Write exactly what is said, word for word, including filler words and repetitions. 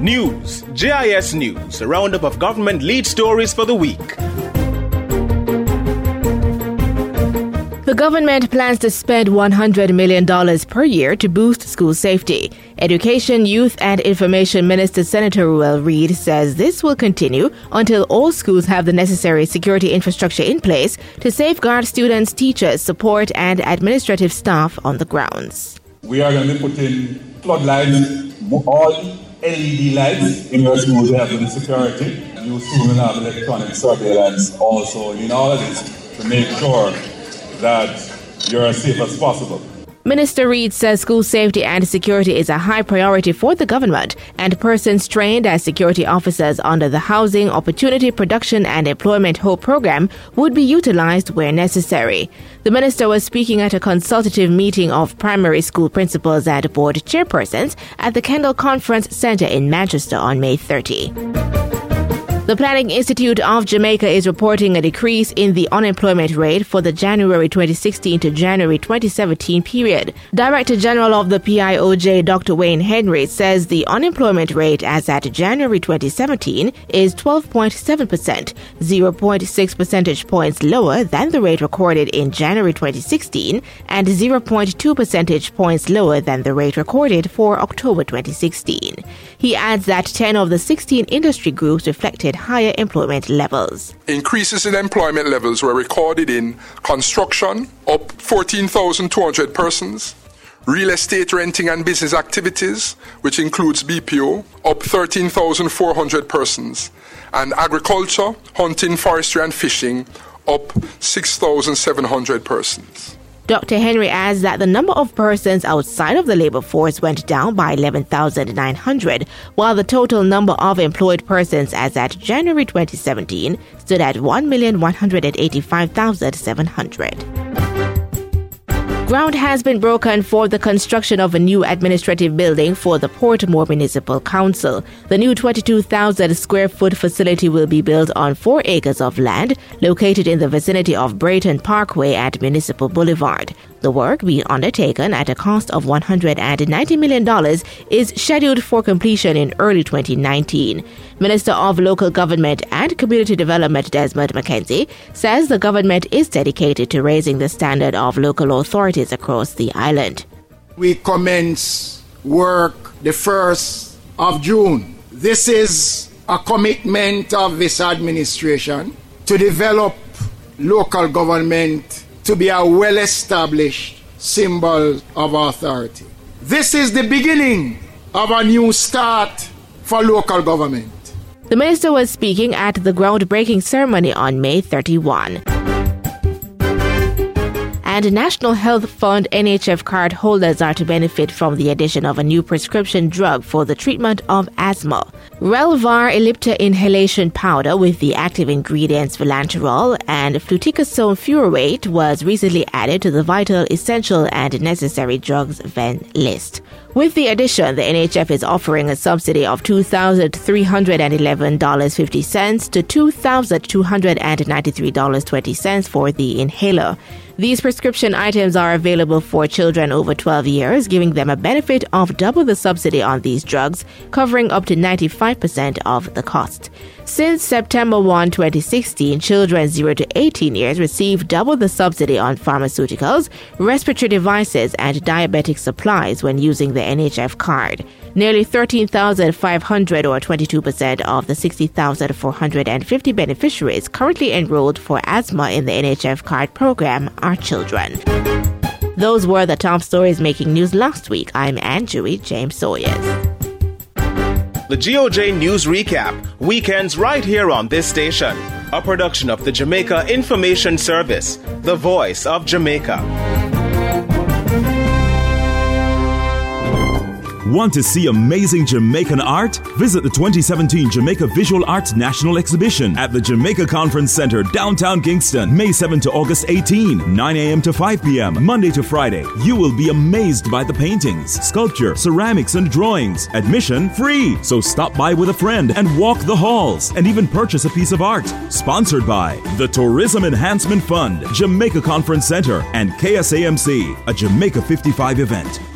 News, J I S News, a roundup of government lead stories for the week. The government plans to spend one hundred million dollars per year to boost school safety. Education, Youth and Information Minister Senator Ruel Reid says this will continue until all schools have the necessary security infrastructure in place to safeguard students, teachers, support and administrative staff on the grounds. We are going to be putting floodlights, all L E D lights in your schools to have the security. You soon will have electronic surveillance also in all of this to make sure that you're as safe as possible. Minister Reid says school safety and security is a high priority for the government, and persons trained as security officers under the Housing, Opportunity, Production and Employment Hope program would be utilized where necessary. The minister was speaking at a consultative meeting of primary school principals and board chairpersons at the Kendall Conference Center in Manchester on May thirtieth. The Planning Institute of Jamaica is reporting a decrease in the unemployment rate for the January twenty sixteen to January twenty seventeen period. Director General of the P I O J, Doctor Wayne Henry, says the unemployment rate as at January twenty seventeen is twelve point seven percent, zero point six percentage points lower than the rate recorded in January twenty sixteen and zero point two percentage points lower than the rate recorded for October twenty sixteen. He adds that ten of the sixteen industry groups reflected higher employment levels. Increases in employment levels were recorded in construction, up fourteen thousand two hundred persons, real estate renting and business activities, which includes B P O, up thirteen thousand four hundred persons, and agriculture, hunting, forestry and fishing, up six thousand seven hundred persons. Doctor Henry adds that the number of persons outside of the labor force went down by eleven thousand nine hundred, while the total number of employed persons as at January twenty seventeen stood at one million one hundred eighty-five thousand seven hundred. Ground has been broken for the construction of a new administrative building for the Portmore Municipal Council. The new twenty-two thousand square foot facility will be built on four acres of land located in the vicinity of Brayton Parkway at Municipal Boulevard. The work, being undertaken at a cost of one hundred ninety million dollars, is scheduled for completion in early twenty nineteen. Minister of Local Government and Community Development Desmond McKenzie says the government is dedicated to raising the standard of local authorities across the island. We commence work the first of June. This is a commitment of this administration to develop local government to be a well-established symbol of authority. This is the beginning of a new start for local government. The minister was speaking at the groundbreaking ceremony on May thirty-first. And National Health Fund N H F card holders are to benefit from the addition of a new prescription drug for the treatment of asthma. Relvar Ellipta inhalation powder with the active ingredients vilanterol and fluticasone furoate was recently added to the vital, essential and necessary drugs V E N list. With the addition, the N H F is offering a subsidy of two thousand three hundred eleven dollars and fifty cents to two thousand two hundred ninety-three dollars and twenty cents for the inhaler. These prescription items are available for children over twelve years, giving them a benefit of double the subsidy on these drugs, covering up to ninety-five percent of the cost. Since September first, twenty sixteen, children zero to eighteen years receive double the subsidy on pharmaceuticals, respiratory devices, and diabetic supplies when using the N H F card. Nearly thirteen thousand five hundred or twenty-two percent of the sixty thousand four hundred fifty beneficiaries currently enrolled for asthma in the N H F card program are children. Those were the top stories making news last week. I'm Anne-Joy James Sawyers. The G O J News Recap, weekends right here on this station. A production of the Jamaica Information Service, the voice of Jamaica. Want to see amazing Jamaican art? Visit the twenty seventeen Jamaica Visual Arts National Exhibition at the Jamaica Conference Center, downtown Kingston, May seventh to August eighteenth, nine a.m. to five p.m., Monday to Friday. You will be amazed by the paintings, sculpture, ceramics, and drawings. Admission free, so stop by with a friend and walk the halls and even purchase a piece of art. Sponsored by the Tourism Enhancement Fund, Jamaica Conference Center, and K S A M C, a Jamaica fifty-five event.